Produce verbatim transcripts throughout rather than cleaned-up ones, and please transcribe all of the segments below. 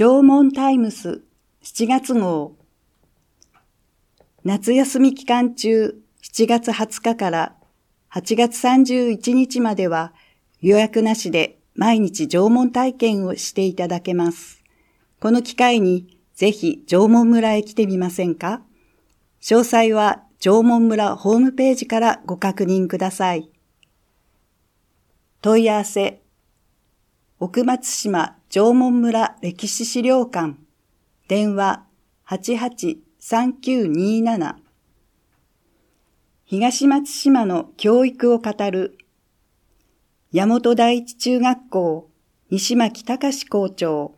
縄文タイムスしちがつ号。夏休み期間中しちがつはつかからはちがつさんじゅういちにちまでは予約なしで毎日縄文体験をしていただけます。この機会にぜひ縄文村へ来てみませんか？詳細は縄文村ホームページからご確認ください。問い合わせ、奥松島縄文村歴史資料館、電話 はちはちさんきゅうになな。東松島の教育を語る、大和第一中学校西牧隆校長。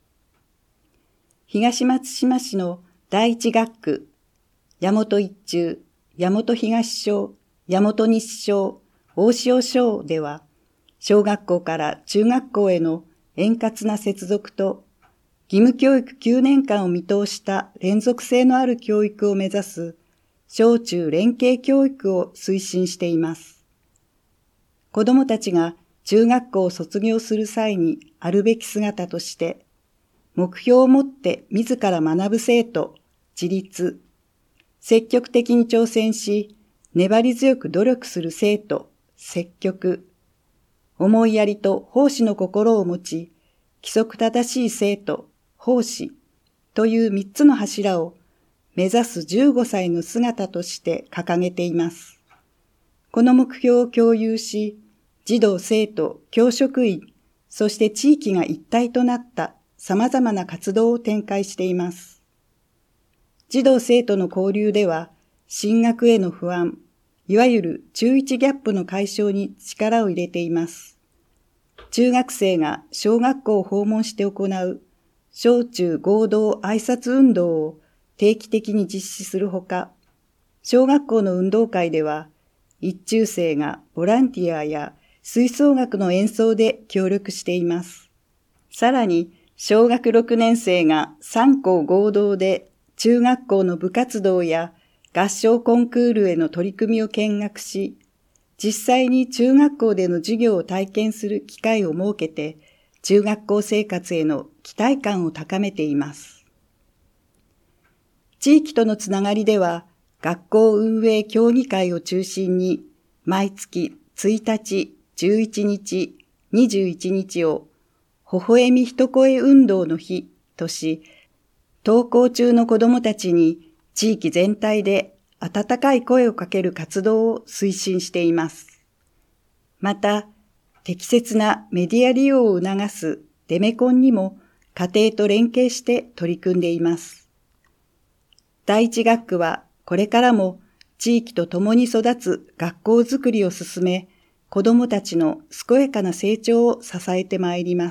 東松島市の第一学区、大和一中、大和東小、大和西小、大塩小では、小学校から中学校への円滑な接続と、義務教育きゅうねんかんを見通した連続性のある教育を目指す、小中連携教育を推進しています。子どもたちが中学校を卒業する際にあるべき姿として、目標を持って自ら学ぶ生徒、自立、積極的に挑戦し、粘り強く努力する生徒、積極、思いやりと奉仕の心を持ち、規則正しい生徒、奉仕という三つの柱を目指すじゅうごさいの姿として掲げています。この目標を共有し、児童生徒、教職員、そして地域が一体となった様々な活動を展開しています。児童生徒の交流では、進学への不安、いわゆる中いちギャップの解消に力を入れています。中学生が小学校を訪問して行う小中合同挨拶運動を定期的に実施するほか、小学校の運動会では一中生がボランティアや吹奏楽の演奏で協力しています。さらに小学ろくねん生がさん校合同で中学校の部活動や合唱コンクールへの取り組みを見学し、実際に中学校での授業を体験する機会を設けて、中学校生活への期待感を高めています。地域とのつながりでは、学校運営協議会を中心に、毎月ついたち、じゅういちにち、にじゅういちにちを、微笑み一声運動の日とし、登校中の子どもたちに地域全体で温かい声をかける活動を推進しています。また、適切なメディア利用を促すデメコンにも家庭と連携して取り組んでいます。第一学区はこれからも地域と共に育つ学校づくりを進め、子どもたちの健やかな成長を支えてまいります。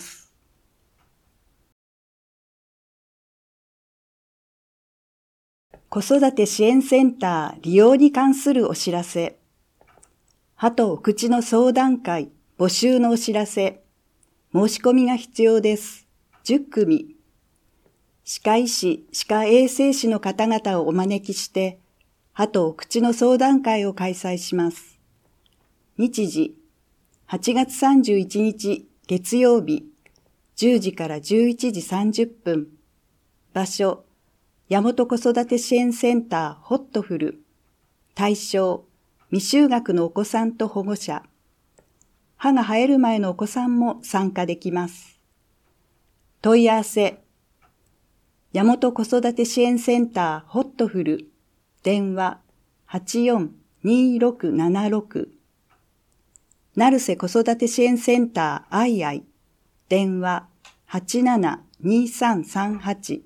子育て支援センター利用に関するお知らせ。歯とお口の相談会募集のお知らせ。申し込みが必要です。じゅっくみ。歯科医師、歯科衛生士の方々をお招きして、歯とお口の相談会を開催します。日時、はちがつさんじゅういちにち月曜日、じゅうじからじゅういちじさんじゅっぷん。場所、大和子育て支援センターホットフル。対象、未就学のお子さんと保護者。歯が生える前のお子さんも参加できます。問い合わせ、大和子育て支援センターホットフル。電話 はちよんにーろくななろく。成瀬子育て支援センターアイアイ。電話 はちななにーさんさんはち。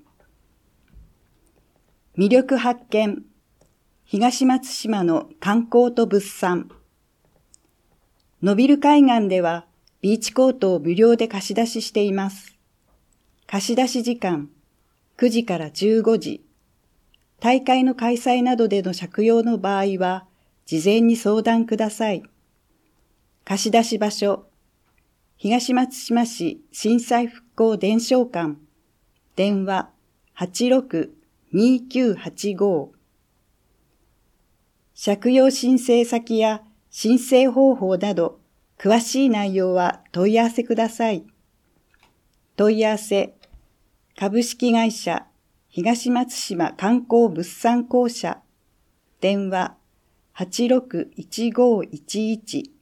魅力発見。東松島の観光と物産。野ビル海岸ではビーチコートを無料で貸し出ししています。貸し出し時間くじからじゅうごじ。大会の開催などでの借用の場合は事前に相談ください。貸し出し場所。東松島市震災復興伝承館。電話 はちろくにーきゅうはちご。借用申請先や申請方法など詳しい内容は問い合わせください。問い合わせ株式会社東松島観光物産公社、電話 はちろくいちごいちいち